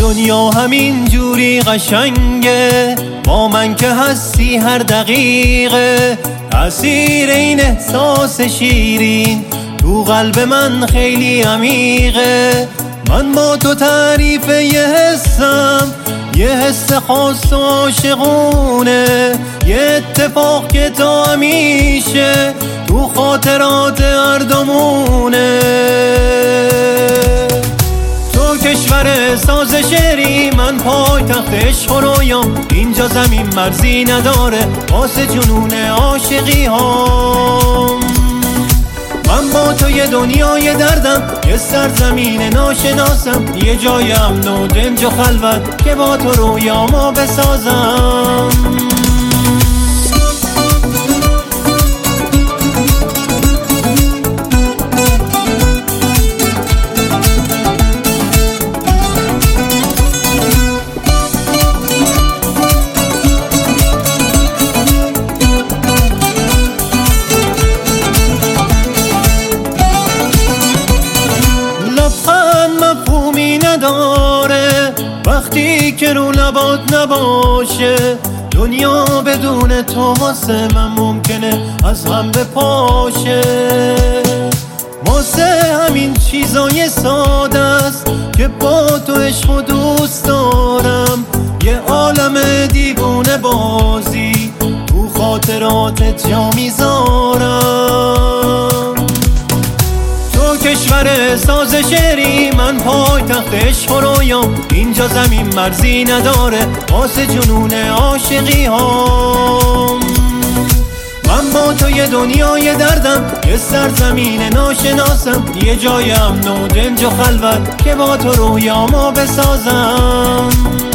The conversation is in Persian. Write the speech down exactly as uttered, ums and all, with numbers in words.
دنیا همین جوری قشنگه، با من که هستی هر دقیقه. تأثیر این احساس شیرین تو قلب من خیلی عمیقه. من با تو تعریف یه حسم، یه حس خاص و عاشقونه، یه اتفاق که تا همیشه تو خاطرات هر دومونه. تو کشور ساز شعری، من پای تخت عشق و رویام. اینجا زمین مرزی نداره واسه جنون عاشقی هام. من با تو یه دنیای دردم، یه سرزمین ناشناسم، یه جای امن و دنج و خلوت که با تو رویامو بسازم. وقتی که رو لبات نباشه، دنیا بدون تو واسه من ممکنه از هم بپاشه. واسه همین چیزای ساده است که با تو عشق و دوست دارم. یه عالم دیوونه بازی تو خاطراتت جا میذارم. کشور ساز شعری، من پای تخت عشق و رویام. اینجا زمین مرزی نداره واسه جنون عاشقی هام. من با تو یه دنیای دردم، یه سرزمین ناشناسم، یه جای امن و دنج و خلوت که با تو رویامو بسازم.